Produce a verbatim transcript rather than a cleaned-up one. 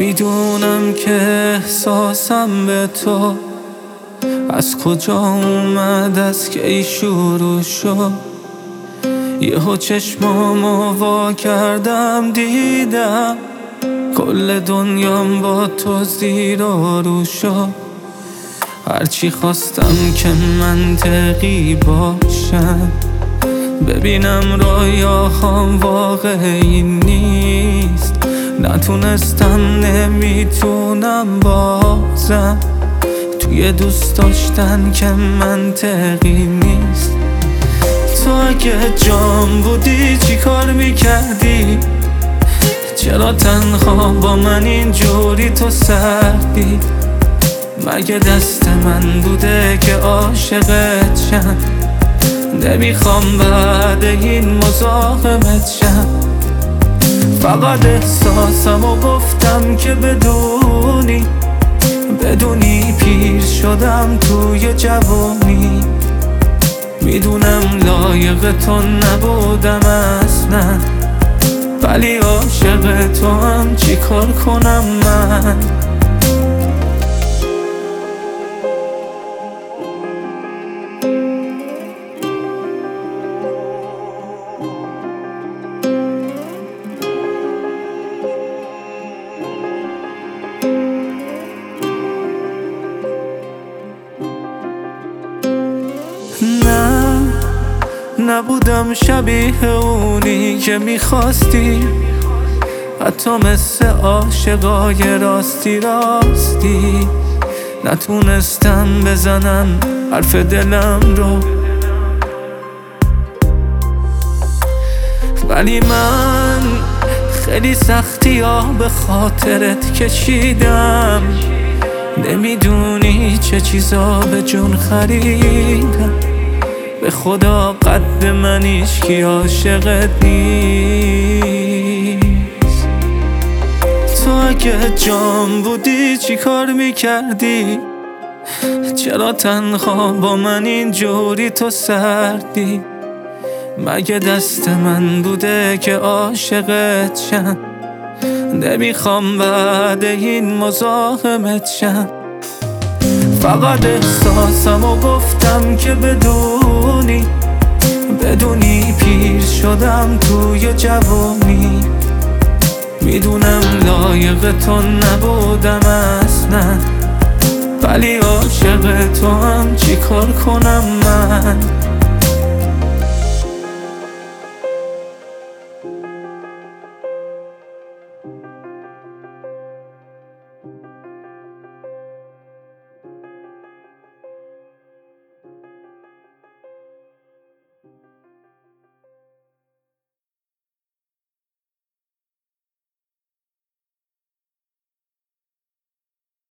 نمیدونم که احساسم به تو از کجا اومد، از کی شروع شد. یهو چشمامو وا کردم دیدم کل دنیام با تو زیر و رو شد. هرچی خواستم که منطقی باشم، ببینم رویاهام واقعی نیست. نتونستم نمیتونم بازم توی دوست داشتن که منطقی نیست. تو اگه جام بودی چی کار میکردی؟ چرا تنها با من اینجوری تو سردی؟ مگه دست من بوده که عاشقت شم؟ نمیخوام بعد این مزاحمت شم. فقط احساسمو گفتم که بدونی بدونی پیر شدم توی جوانی. میدونم لایق تو نبودم اصلا، ولی عاشق تو هم چی کار کنم من؟ نه نبودم شبیه اونی که میخواستی، حتی مثل عاشقای راستی راستی. نتونستم بزنم حرف دلم رو، ولی من خیلی سختی ها به خاطرت کشیدم. نمیدونی چه چیزا به جون خریدم. به خدا قد من هیچکی عاشقت نیست. تو اگه جام بودی چی کار میکردی؟ چرا تنها با من اینجوری تو سردی؟ مگه دست من بوده که عاشقت شم؟ نمیخوام بعد این مزاحمت شم. فقط احساسمو گفتم که بدونی بدونی پیر شدم توی جوانی. میدونم لایق تو نبودم اصلا، ولی عاشق تو هم چی کار کنم من؟